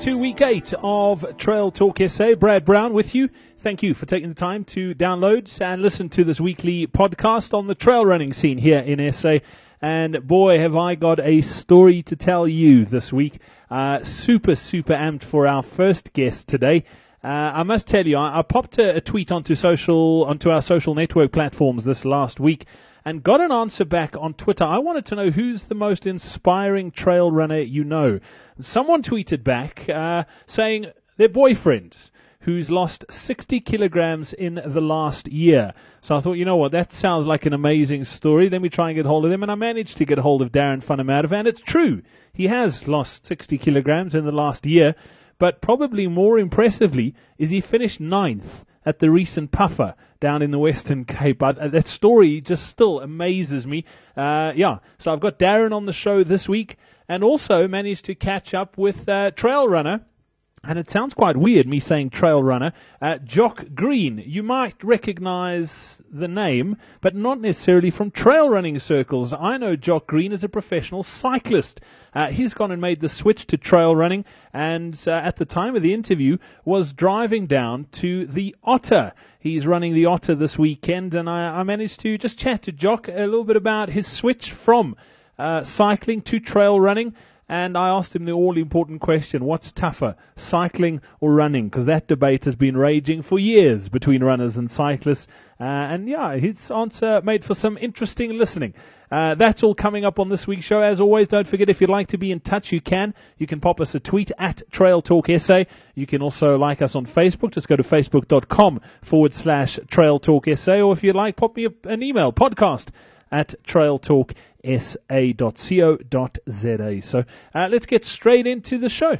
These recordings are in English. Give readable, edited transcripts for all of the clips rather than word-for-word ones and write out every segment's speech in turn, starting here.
to week 8 of Trail Talk SA. Brad Brown with you. Thank you for taking the time to download and listen to this weekly podcast on the trail running scene here in SA. And boy, have I got a story to tell you this week. Super amped for our first guest today. I must tell you, I popped a tweet onto our social network platforms this last week and got an answer back on Twitter. I wanted to know who's the most inspiring trail runner you know. Someone tweeted back saying their boyfriend, who's lost 60 kilograms in the last year. So I thought, you know what, that sounds like an amazing story. Let me try and get hold of him. And I managed to get hold of Darren van der Merwe. And it's true, he has lost 60 kilograms in the last year. But probably more impressively is he finished 9th at the recent Puffer down in the Western Cape. That story just still amazes me. So I've got Darren on the show this week and also managed to catch up with trail runner. And it sounds quite weird, me saying trail runner, Jock Green. You might recognize the name, but not necessarily from trail running circles. I know Jock Green is a professional cyclist. He's gone and made the switch to trail running, and at the time of the interview was driving down to the Otter. He's running the Otter this weekend, and I managed to just chat to Jock a little bit about his switch from cycling to trail running. And I asked him the all-important question, what's tougher, cycling or running? Because that debate has been raging for years between runners and cyclists. His answer made for some interesting listening. That's all coming up on this week's show. As always, don't forget, if you'd like to be in touch, you can. You can pop us a tweet at Trail Talk SA. You can also like us on Facebook. Just go to facebook.com/Trail Talk SA. Or if you'd like, pop me an email, podcast@trailtalksa.co.za. So let's get straight into the show.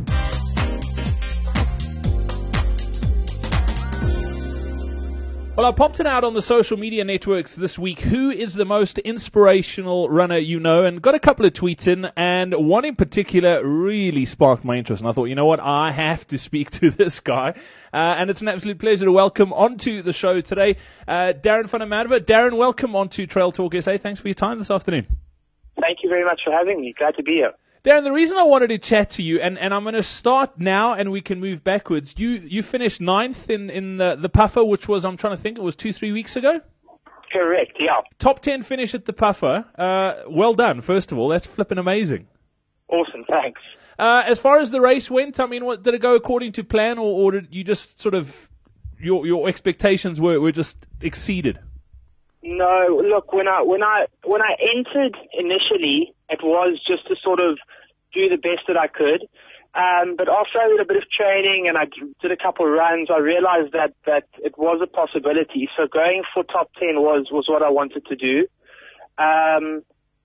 Well, I popped it out on the social media networks this week. Who is the most inspirational runner you know? And got a couple of tweets in, and one in particular really sparked my interest. And I thought, you know what, I have to speak to this guy. And it's an absolute pleasure to welcome onto the show today Darren van der Merwe. Darren, welcome onto Trail Talk SA. Thanks for your time this afternoon. Thank you very much for having me. Glad to be here. Darren, the reason I wanted to chat to you, and I'm going to start now and we can move backwards. You finished 9th in the Puffer, which was, I'm trying to think, it was 2-3 weeks ago? Correct, yeah. Top 10 finish at the Puffer. Well done, first of all. That's flipping amazing. Awesome, thanks. As far as the race went, I mean, did it go according to plan, or did you just sort of, your expectations were just exceeded? No, look, when I entered initially, it was just to sort of do the best that I could. But after I did a bit of training and I did a couple of runs, I realized that it was a possibility. So going for top 10 was what I wanted to do. The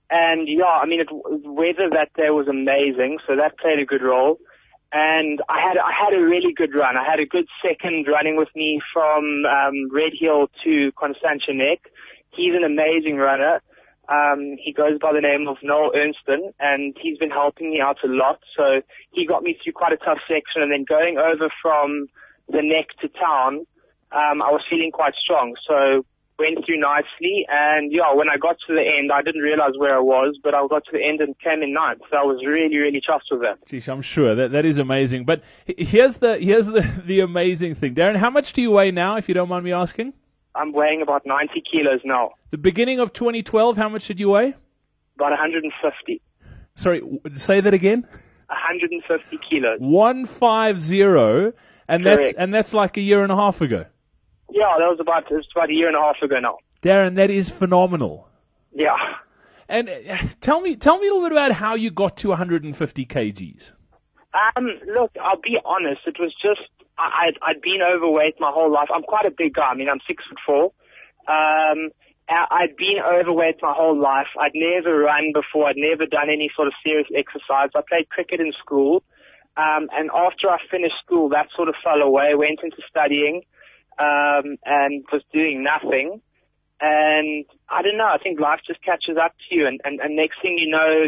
weather that day was amazing, so that played a good role. And I had a really good run. I had a good second running with me from Red Hill to Constantia Neck. He's an amazing runner. He goes by the name of Noel Ernston, and he's been helping me out a lot. So he got me through quite a tough section, and then going over from the Neck to town, I was feeling quite strong. So went through nicely, and when I got to the end, I didn't realize where I was, but I got to the end and came in 9th. So I was really, really chuffed with that. Geez, I'm sure that is amazing. But here's the amazing thing, Darren. How much do you weigh now, if you don't mind me asking? I'm weighing about 90 kilos now. The beginning of 2012, how much did you weigh? About 150. Sorry, say that again? 150 kilos. 150, and Correct. that's like a year and a half ago. Yeah, it was about a year and a half ago now. Darren, that is phenomenal. Yeah. And tell me a little bit about how you got to 150 kgs. Look, I'll be honest. It was just I'd been overweight my whole life. I'm quite a big guy. I mean, I'm 6'4". I'd been overweight my whole life. I'd never run before. I'd never done any sort of serious exercise. I played cricket in school. And after I finished school, that sort of fell away. Went into studying, and was doing nothing. And I don't know, I think life just catches up to you. And next thing you know,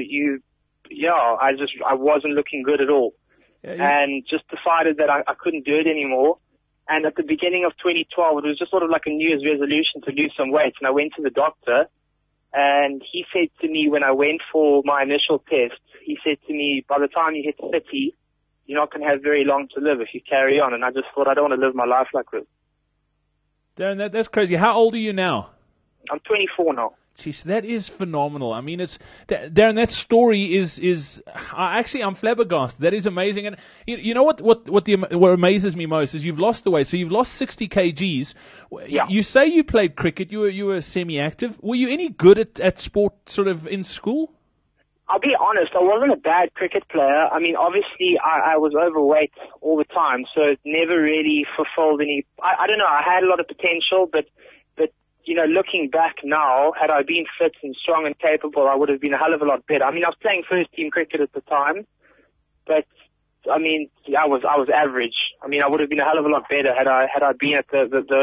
I wasn't looking good at all. And just decided that I couldn't do it anymore. And at the beginning of 2012, it was just sort of like a New Year's resolution to lose some weight. And I went to the doctor, and he said to me when I went for my initial test, he said to me, by the time you hit 30, you're not going to have very long to live if you carry on. And I just thought, I don't want to live my life like this. Darren, that's crazy. How old are you now? I'm 24 now. Jeez, that is phenomenal. I mean, Darren, that story is I'm flabbergasted. That is amazing. And you know what amazes me most is you've lost the weight. So you've lost 60 kgs. Yeah. You say you played cricket. You were semi-active. Were you any good at sport sort of in school? I'll be honest, I wasn't a bad cricket player. I mean, obviously, I was overweight all the time, so it never really fulfilled any. I don't know. I had a lot of potential, but you know, looking back now, had I been fit and strong and capable, I would have been a hell of a lot better. I mean, I was playing first team cricket at the time, but I mean, I was average. I mean, I would have been a hell of a lot better had I been at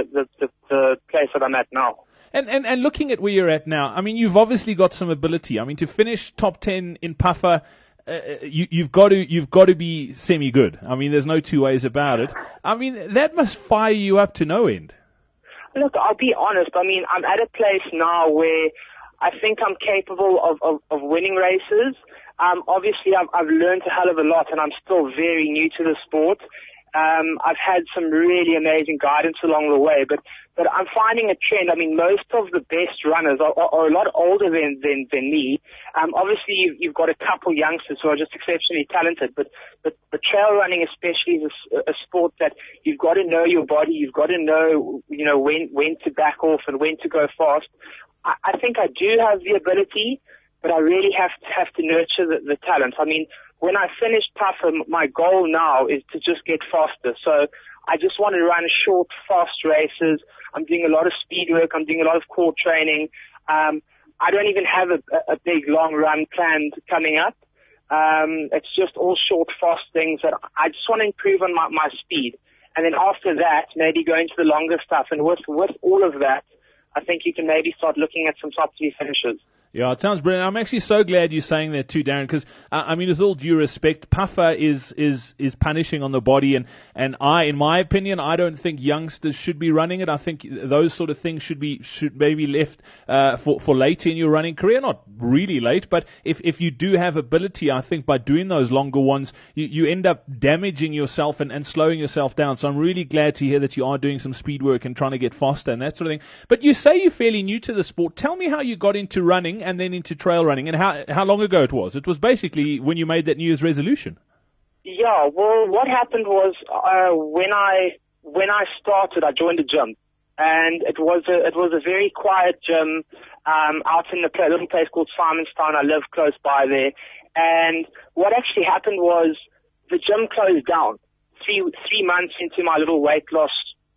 the place that I'm at now. And looking at where you're at now, I mean, you've obviously got some ability. I mean, to finish top 10 in Puffer, you've got to be semi-good. I mean, there's no two ways about it. I mean, that must fire you up to no end. Look, I'll be honest. I mean, I'm at a place now where I think I'm capable of winning races. Obviously, I've learned a hell of a lot, and I'm still very new to the sport. I've had some really amazing guidance along the way, but I'm finding a trend. I mean, most of the best runners are a lot older than me. Obviously, you've got a couple youngsters who are just exceptionally talented, but trail running especially is a sport that you've got to know your body. You've got to know, you know, when to back off and when to go fast. I think I do have the ability, but I really have to nurture the talent. I mean, when I finish Puffer, my goal now is to just get faster. So I just want to run short, fast races. I'm doing a lot of speed work. I'm doing a lot of core training. I don't even have a big long run planned coming up. It's just all short, fast things that I just want to improve on my speed. And then after that, maybe go into the longer stuff. And with all of that, I think you can maybe start looking at some top 3 finishes. Yeah, it sounds brilliant. I'm actually so glad you're saying that too, Darren, because I mean, with all due respect, Puffer is punishing on the body, and in my opinion, I don't think youngsters should be running it. I think those sort of things should maybe left for later in your running career. Not really late, but if you do have ability, I think by doing those longer ones, you end up damaging yourself and slowing yourself down. So I'm really glad to hear that you are doing some speed work and trying to get faster and that sort of thing. But you say you're fairly new to the sport. Tell me how you got into running and then into trail running, and how long ago it was. It was basically when you made that New Year's resolution. Yeah, well, what happened was when I started, I joined a gym, and it was a very quiet gym out in a little place called Simonstown. I live close by there, and what actually happened was the gym closed down 3 months into my little weight loss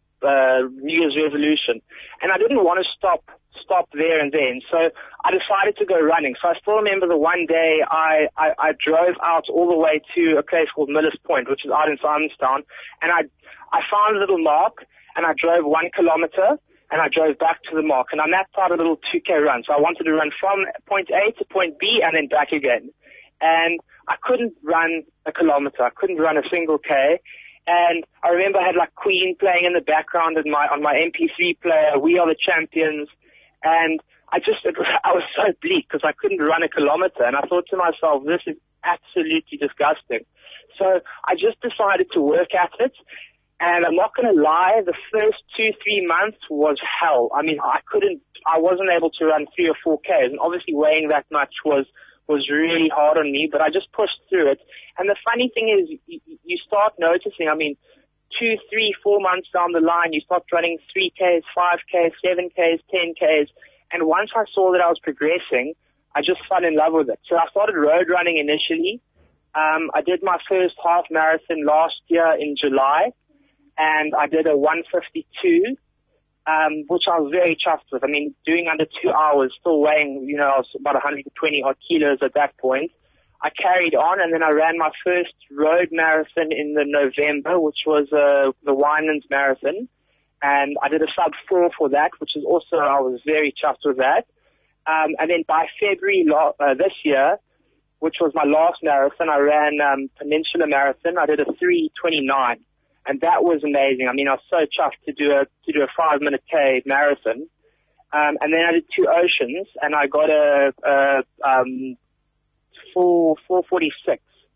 New Year's resolution, and I didn't want to stop there and then. So I decided to go running. So I still remember the one day I drove out all the way to a place called Miller's Point, which is out in Simonstown, and I found a little mark, and I drove 1 kilometer, and I drove back to the mark, and on that part a little 2K run. So I wanted to run from point A to point B and then back again. And I couldn't run a kilometer. I couldn't run a single K. And I remember I had like Queen playing in the background on my MP3 player, We Are the Champions. And I was so bleak because I couldn't run a kilometer. And I thought to myself, this is absolutely disgusting. So I just decided to work at it. And I'm not going to lie, the first 2-3 months was hell. I mean, I wasn't able to run 3 or 4 Ks. And obviously weighing that much was really hard on me, but I just pushed through it. And the funny thing is, you start noticing, I mean, 2, 3, 4 months down the line, you start running 3 Ks, 5 Ks, 7 Ks, 10 Ks. And once I saw that I was progressing, I just fell in love with it. So I started road running initially. I did my first half marathon last year in July, and I did a 1:52, which I was very chuffed with. I mean, doing under 2 hours, still weighing, I was about 120 odd kilos at that point. I carried on, and then I ran my first road marathon in the November, which was the Winelands Marathon. And I did a sub 4 for that, which is also, I was very chuffed with that. And then by February this year, which was my last marathon, I ran Peninsula Marathon. I did a 3:29, and that was amazing. I mean, I was so chuffed to do a 5-minute K marathon. And then I did 2 Oceans, and I got a 4:46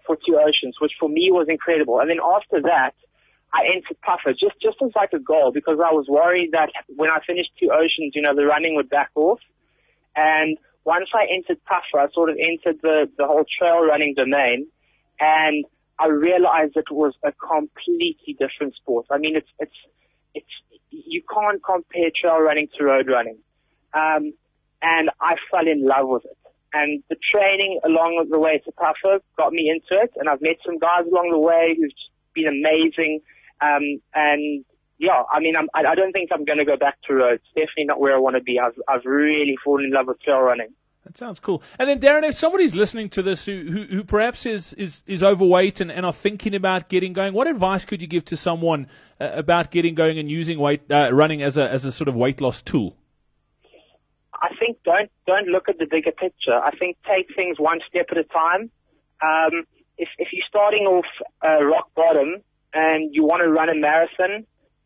for Two Oceans, which for me was incredible. And then after that, I entered Puffer just as like a goal, because I was worried that when I finished Two Oceans, the running would back off. And once I entered Puffer, I sort of entered the whole trail running domain, and I realized it was a completely different sport. I mean, it's you can't compare trail running to road running. And I fell in love with it. And the training along the way to Puffer got me into it, and I've met some guys along the way who've been amazing. And yeah, I mean, I don't think I'm going to go back to roads. Definitely not where I want to be. I've really fallen in love with trail running. That sounds cool. And then, Darren, if somebody's listening to this who perhaps is overweight and are thinking about getting going, what advice could you give to someone about getting going and using running as a sort of weight loss tool? I think don't look at the bigger picture. I think take things one step at a time. If you're starting off rock bottom and you want to run a marathon,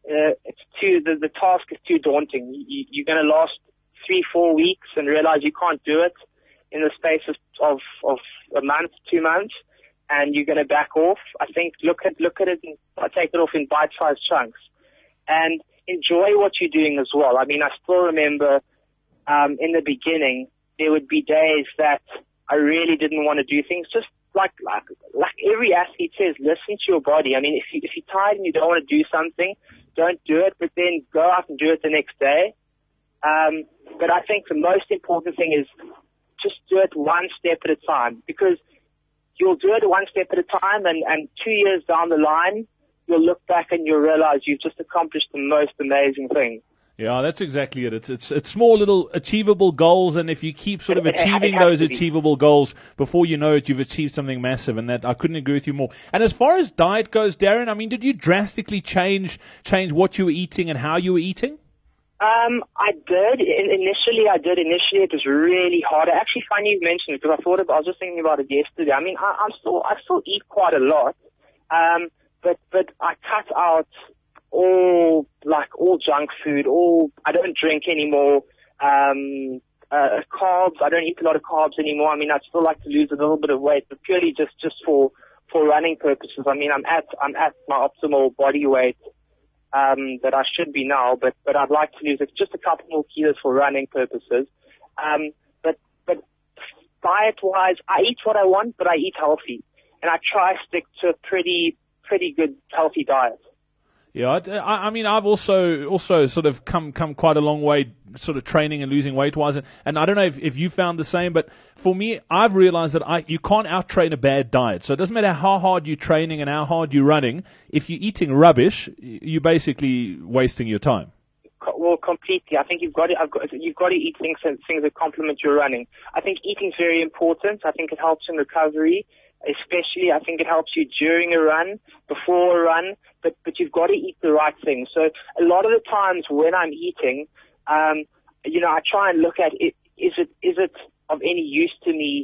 the task is too daunting. You're going to last 3-4 weeks and realize you can't do it in the space of a month, 2 months, and you're going to back off. I think look at it and take it off in bite-sized chunks, and enjoy what you're doing as well. I mean, I still remember in the beginning there would be days that I really didn't want to do things. Just like every athlete says, listen to your body. I mean, if you're tired and you don't want to do something, don't do it, but then go out and do it the next day. But I think the most important thing is just do it one step at a time, because you'll do it one step at a time, and 2 years down the line, you'll look back and you'll realize you've just accomplished the most amazing thing. Yeah, that's exactly it. It's small little achievable goals, and if you keep sort of achieving those achievable goals, before you know it, you've achieved something massive, and that I couldn't agree with you more. And as far as diet goes, Darren, I mean, did you drastically change what you were eating and how you were eating? I did. Initially, it was really hard. Actually, funny you mentioned it, because I was just thinking about it yesterday. I mean, I still eat quite a lot. But I cut out all junk food, I don't drink anymore. Carbs, I don't eat a lot of carbs anymore. I mean, I'd still like to lose a little bit of weight, but purely just for running purposes. I mean, I'm at my optimal body weight, that I should be now, but I'd like to lose just a couple more kilos for running purposes. But diet-wise, I eat what I want, but I eat healthy, and I try to stick to a pretty good healthy diet. Yeah, I mean, I've also sort of come quite a long way, sort of training and losing weight-wise, and I don't know if you found the same, but for me, I've realized that you can't out-train a bad diet. So it doesn't matter how hard you're training and how hard you're running. If you're eating rubbish, you're basically wasting your time. Well, completely. I think you've got to eat things that complement your running. I think eating's very important. I think it helps in recovery. Especially, I think it helps you during a run, before a run, but you've got to eat the right things. So a lot of the times when I'm eating, I try and look at it. Is it of any use to me?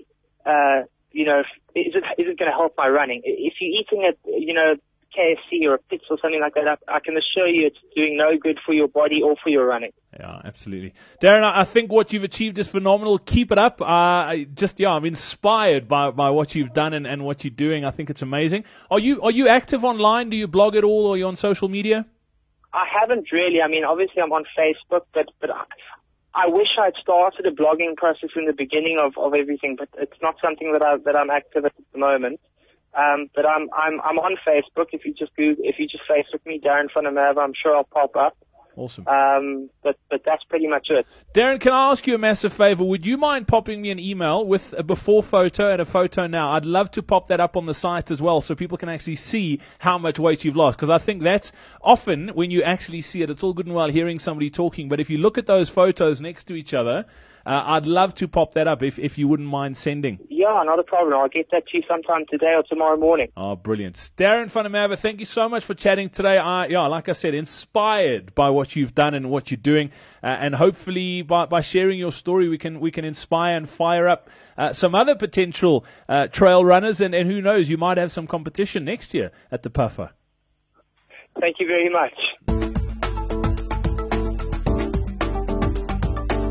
Is it going to help my running? If you're eating at, KFC or a pizza or something like that, I can assure you it's doing no good for your body or for your running. Yeah, absolutely. Darren, I think what you've achieved is phenomenal. Keep it up. I'm inspired by what you've done and what you're doing. I think it's amazing. Are you active online? Do you blog at all, or are you on social media? I haven't really. I mean, obviously I'm on Facebook, but I wish I'd started a blogging process in the beginning of everything, but it's not something that I'm active at the moment. But I'm on Facebook. If you just Facebook me, Darren van der Merwe, I'm sure I'll pop up. Awesome. But that's pretty much it. Darren, can I ask you a massive favor? Would you mind popping me an email with a before photo and a photo now? I'd love to pop that up on the site as well, so people can actually see how much weight you've lost. Because I think that's often when you actually see it, it's all good and well hearing somebody talking, but if you look at those photos next to each other, I'd love to pop that up if you wouldn't mind sending. Yeah, not a problem. I'll get that to you sometime today or tomorrow morning. Oh, brilliant. Darren van der Merwe, thank you so much for chatting today. Like I said, inspired by what you've done and what you're doing. And hopefully by sharing your story, we can inspire and fire up some other potential trail runners. And who knows, you might have some competition next year at the Puffer. Thank you very much.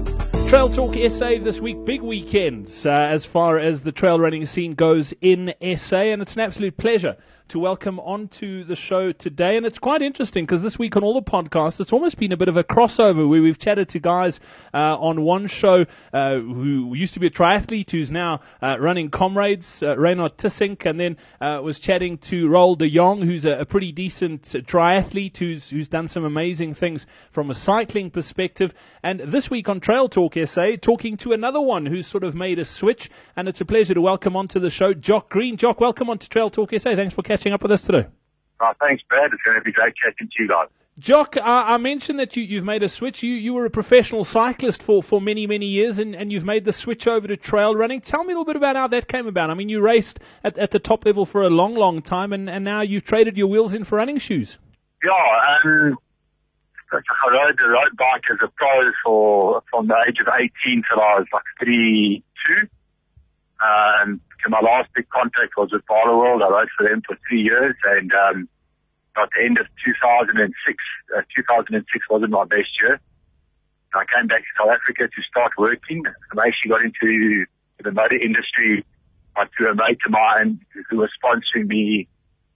Trail Talk SA this week, big weekends as far as the trail running scene goes in SA, and it's an absolute pleasure to welcome onto the show today. And it's quite interesting because this week on all the podcasts, it's almost been a bit of a crossover where we've chatted to guys on one show who used to be a triathlete who's now running Comrades, Reynard Tissink, and then was chatting to Roel de Jong, who's a pretty decent triathlete who's done some amazing things from a cycling perspective. And this week on Trail Talk SA, talking to another one who's sort of made a switch, and it's a pleasure to welcome onto the show Jock Green. Jock, welcome onto Trail Talk SA. Thanks for catching up with us today. Thanks, Brad. It's going to be great chatting to you guys. Jock, I mentioned that you've made a switch. You were a professional cyclist for many, many years, and you've made the switch over to trail running. Tell me a little bit about how that came about. I mean, you raced at the top level for a long, long time, and now you've traded your wheels in for running shoes. Yeah, I rode the road bike as a pro from the age of 18 till I was like 32. My last big contract was with Barloworld. I rode for them for 3 years, and at the end of 2006 wasn't my best year. I came back to South Africa to start working. I actually got into the motor industry through a mate of mine who was sponsoring me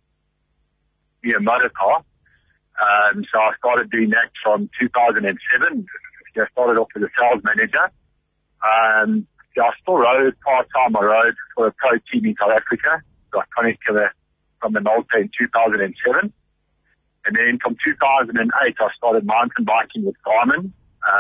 a motor car. So I started doing that from 2007. I started off as a sales manager. I still rode part-time. I rode for a pro team in South Africa, Iconic from the Malta in 2007. And then from 2008, I started mountain biking with Garmin.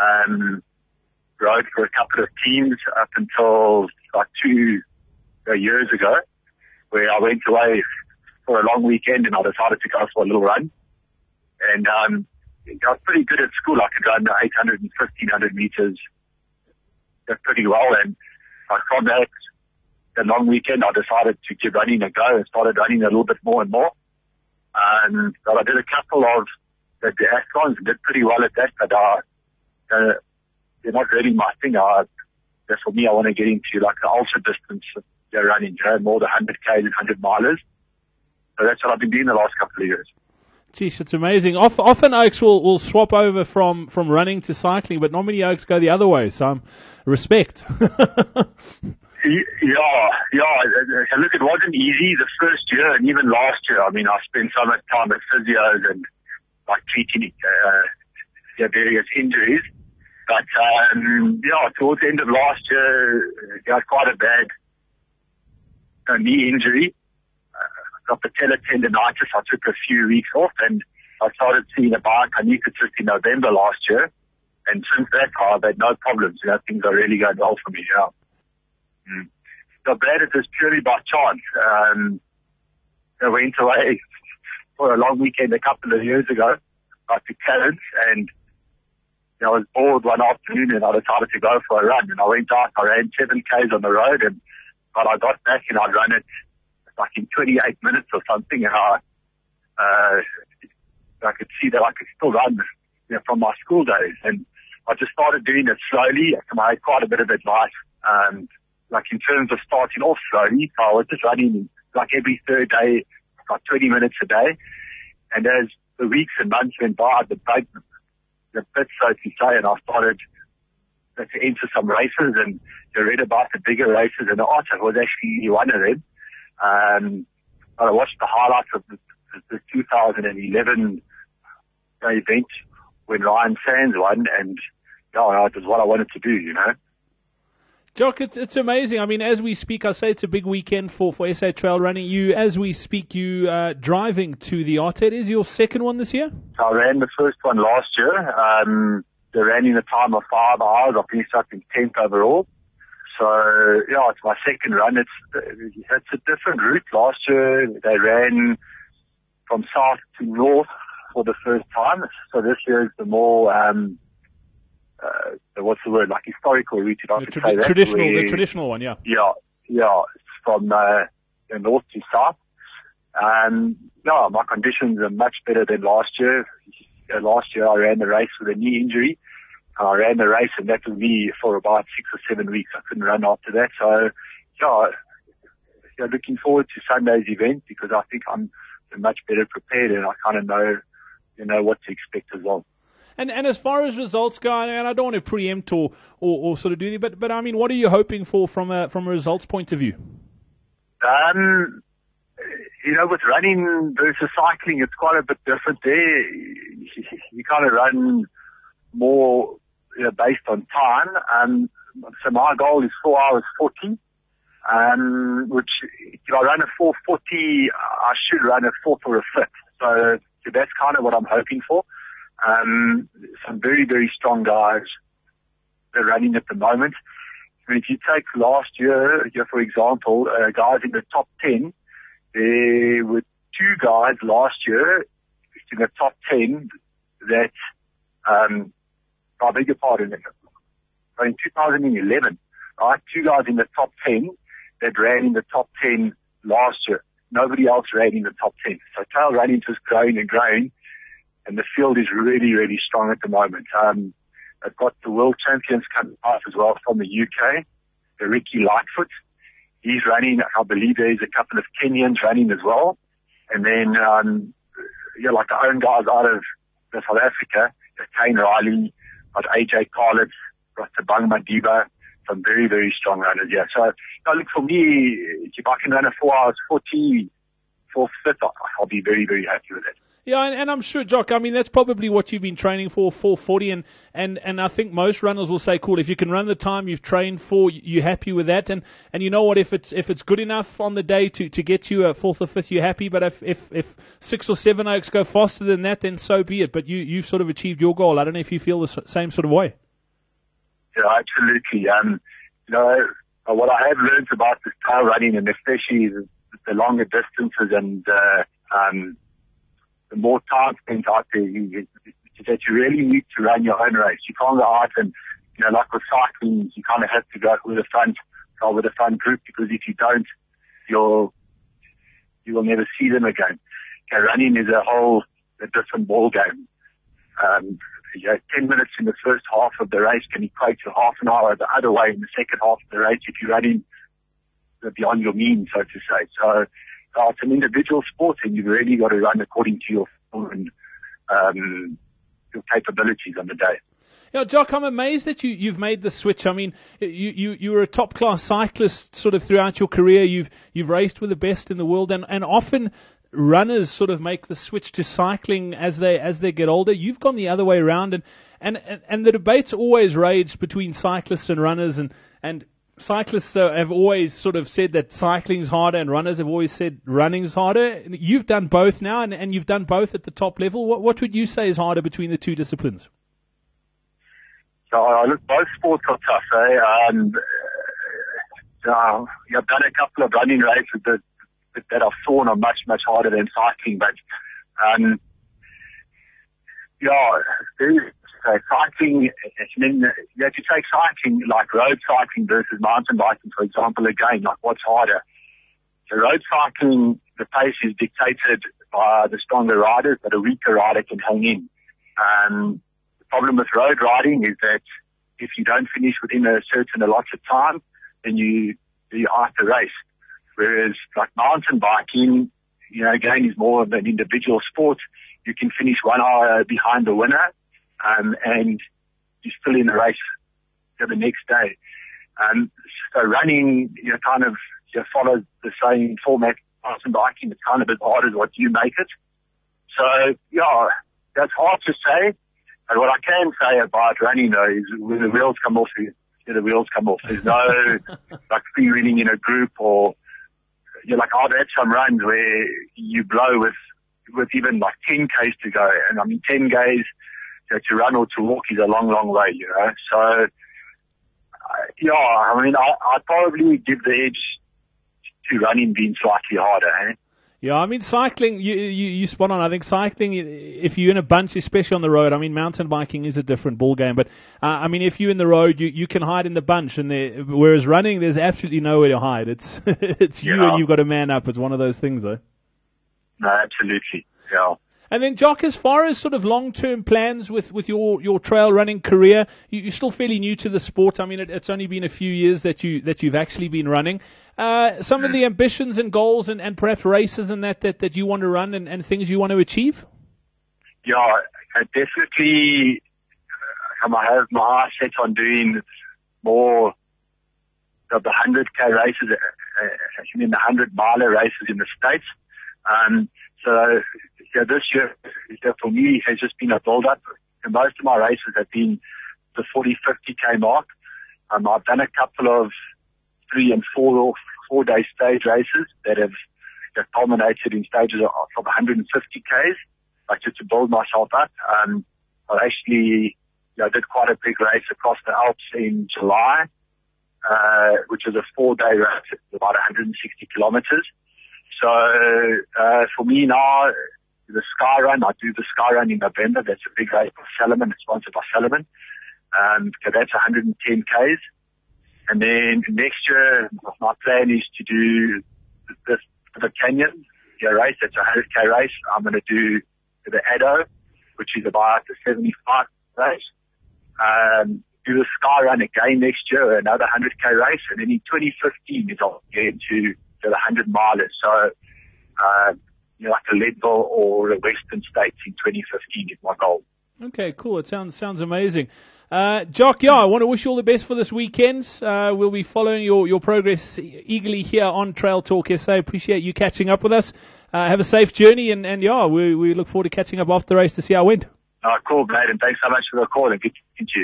Rode for a couple of teams up until like 2 years ago, where I went away for a long weekend and I decided to go for a little run. And I was pretty good at school. I could run 800 and 1500 meters pretty well. And from that, the long weekend, I decided to give running a go and started running a little bit more and more. But I did a couple of the athlons and did pretty well at that, but they're not really my thing. For me, I want to get into like the ultra distance running, more the 100Ks and 100 milers. So that's what I've been doing the last couple of years. Geez, it's amazing. Often oaks will swap over from running to cycling, but not many oaks go the other way. So respect. Yeah. Look, it wasn't easy the first year and even last year. I mean, I spent so much time at physios and like treating various injuries. But towards the end of last year, I had quite a bad knee injury. Got patellar tendonitis. I took a few weeks off and I started seeing a bike. I needed to in November last year. And since that, I've had no problems. Things are really going well for me now. So Brad, it was purely by chance. I went away for a long weekend a couple of years ago, to Clarence, and I was bored one afternoon and I decided to go for a run. And I went out, I ran 7Ks on the road, but I got back and I'd run it like in 28 minutes or something, and I could see that I could still run from my school days. And I just started doing it slowly. I had quite a bit of advice, in terms of starting off slowly. So I was just running like every third day, like 20 minutes a day. And as the weeks and months went by, the bit, so to say, and I started to enter some races and to read about the bigger races, and the Otter was actually one of them. I watched the highlights of the 2011 event when Ryan Sands won, and it was what I wanted to do, Jock, it's amazing. I mean, as we speak, I say it's a big weekend for SA Trail Running. As we speak, you driving to the Artet. Is your second one this year? I ran the first one last year. They ran in a time of 5 hours. I finished up in 10th overall. So, it's my second run. It's a different route. Last year, they ran from south to north for the first time. So this year is the more, what's the word, like historical route, if I could say that. The traditional one, yeah. Yeah. It's from north to south. My conditions are much better than last year. Last year I ran the race with a knee injury. I ran the race and that was me for about 6 or 7 weeks. I couldn't run after that. So, looking forward to Sunday's event because I think I'm much better prepared and I kind of know what to expect as well. And as far as results go, and I don't want to preempt or sort of do anything, but I mean, what are you hoping for from a results point of view? With running versus cycling, it's quite a bit different there. You kind of run more, based on time. So my goal is 4 hours 40, which if I run a 4:40, I should run a 4th or a 5th. So that's kind of what I'm hoping for. Some very, very strong guys that are running at the moment. I mean, if you take last year, for example, guys in the top 10, there were 2 guys last year in the top 10 that, I beg your pardon, in 2011, right? 2 guys in the top 10 that ran in the top 10 last year. Nobody else ran in the top 10. So trail running just growing and growing, and the field is really, really strong at the moment. I've got the world champions coming off as well from the UK, the Ricky Lightfoot. He's running. I believe there's a couple of Kenyans running as well. And then, like our own guys out of South Africa, Kane Riley, got AJ Carlitz, got Tabang Madiba, some very, very strong runners. Yeah. So, look, for me, if I can run a 4 hours 40, 4:5, I'll be very, very happy with it. Yeah, and I'm sure, Jock, I mean, that's probably what you've been training for, 4:40, and I think most runners will say, cool, if you can run the time you've trained for, you're happy with that, and you know what, if it's good enough on the day to get you a 4th or 5th, you're happy, but if 6 or 7 oaks go faster than that, then so be it, but you've sort of achieved your goal. I don't know if you feel the same sort of way. Yeah, absolutely. What I have learned about this trail running, and especially the longer distances and the more time spent out there, that you really need to run your own race. You can't go out and, like with cycling, you kind of have to go with a front group, because if you don't, you will never see them again. Okay, running is a different ball game. 10 minutes in the first half of the race can equate to half an hour the other way in the second half of the race if you're running beyond your means, so to say. So it's an individual sport, and you've really got to run according to your form and your capabilities on the day. Yeah, Jock, I'm amazed that you've made the switch. I mean, you were a top class cyclist sort of throughout your career. You've raced with the best in the world, and often runners sort of make the switch to cycling as they get older. You've gone the other way around, and the debates always raged between cyclists and runners, and cyclists have always sort of said that cycling's harder, and runners have always said running's harder. You've done both now, and you've done both at the top level. What would you say is harder between the two disciplines? So, look, both sports are tough, I've done a couple of running races that I've thought are much, much harder than cycling, but, cycling, then you have to take cycling like road cycling versus mountain biking, for example, again, like what's harder? So road cycling, the pace is dictated by the stronger riders, but a weaker rider can hang in. The problem with road riding is that if you don't finish within a certain allotted time, then you're out the race. Whereas like mountain biking, again, is more of an individual sport. You can finish 1 hour behind the winner, and you're still in the race the next day. So running, follows the same format. Mountain biking, it's kind of as hard as what you make it. So, that's hard to say. And what I can say about running, though, is when the wheels come off, the wheels come off. There's no, like, freewheeling in a group, or, I've had some runs where you blow with even, 10 Ks to go. And, 10 Ks to run or to walk is a long, long way, So, I'd probably give the edge to running being slightly harder, Yeah, cycling, you spot on. I think cycling, if you're in a bunch, especially on the road, mountain biking is a different ball game. But, if you're in the road, you can hide in the bunch. Whereas running, there's absolutely nowhere to hide. It's you and you've got to man up. It's one of those things, though. No, absolutely. Yeah. And then, Jock, as far as sort of long-term plans with your trail running career, you're still fairly new to the sport. It's only been a few years that you've actually been running. Some of the ambitions and goals and perhaps races and that you want to run and things you want to achieve? Yeah, definitely I have my eyes set on doing more of the 100K races, the 100-miler races in the States. So this year, for me, has just been a build-up. And most of my races have been the 40, 50K mark. I've done a couple of 3 and 4-day stage races that have culminated in stages of 150Ks, like just to build myself up. I actually did quite a big race across the Alps in July, which was a 4-day race, about 160 kilometers. So for me now, the Sky Run, I do the Sky Run in November. That's a big race by Salomon. It's sponsored by Salomon. So that's 110 Ks. And then next year, my plan is to do the Canyon race. That's a 100K race. I'm going to do the Addo, which is about the 75 race. Do the Sky Run again next year, another 100K race. And then in 2015 is I'll get into the 100 milers. So, like a Leadville or a Western States in 2015 is my goal. Okay, cool. It sounds amazing. Jock, I want to wish you all the best for this weekend. We'll be following your progress eagerly here on Trail Talk SA. Appreciate you catching up with us. Have a safe journey, and we look forward to catching up after the race to see how it went. Cool, mate, and thanks so much for the call, and good to you.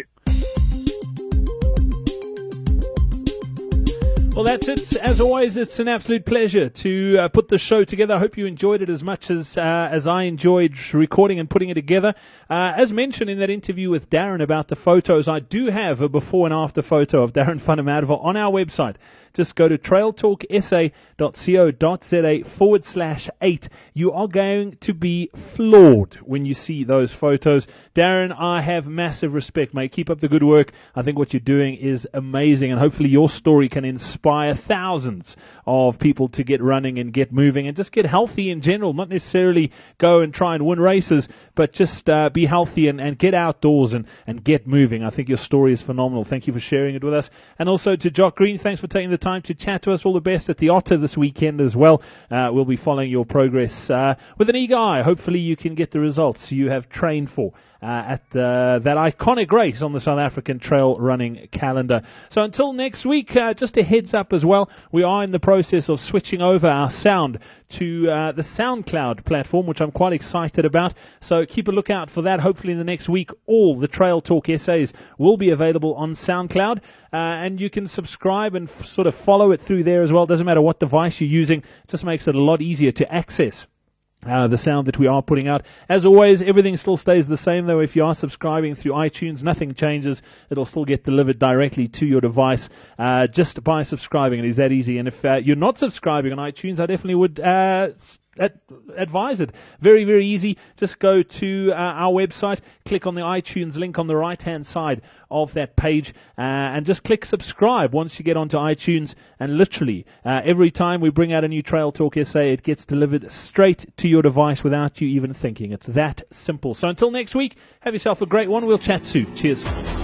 Well, that's it. As always, it's an absolute pleasure to put the show together. I hope you enjoyed it as much as I enjoyed recording and putting it together. As mentioned in that interview with Darren about the photos, I do have a before and after photo of Darren van der Merwe on our website. Just go to trailtalksa.co.za/8. You are going to be floored when you see those photos. Darren, I have massive respect, mate. Keep up the good work. I think what you're doing is amazing, and hopefully your story can inspire thousands of people to get running and get moving and just get healthy in general. Not necessarily go and try and win races, but just be healthy and get outdoors and get moving. I think your story is phenomenal. Thank you for sharing it with us. And also to Jock Green, thanks for taking the time to chat to us. All the best at the Otter this weekend as well. We'll be following your progress with an eager eye. Hopefully you can get the results you have trained for at that iconic race on the South African trail running calendar. So until next week, just a heads up as well, we are in the process of switching over our sound to the SoundCloud platform, which I'm quite excited about. So keep a lookout for that. Hopefully in the next week, all the Trail Talk essays will be available on SoundCloud, and you can subscribe and sort of follow it through there as well. Doesn't matter what device you're using, just makes it a lot easier to access the sound that we are putting out. As always, everything still stays the same, though. If you are subscribing through iTunes, nothing changes. It'll still get delivered directly to your device just by subscribing. It is that easy. And if you're not subscribing on iTunes, I definitely would advise it. Very, very easy. Just go to our website, click on the iTunes link on the right-hand side of that page, and just click subscribe once you get onto iTunes. And literally, every time we bring out a new Trail Talk essay, it gets delivered straight to your device without you even thinking. It's that simple. So until next week, have yourself a great one. We'll chat soon. Cheers.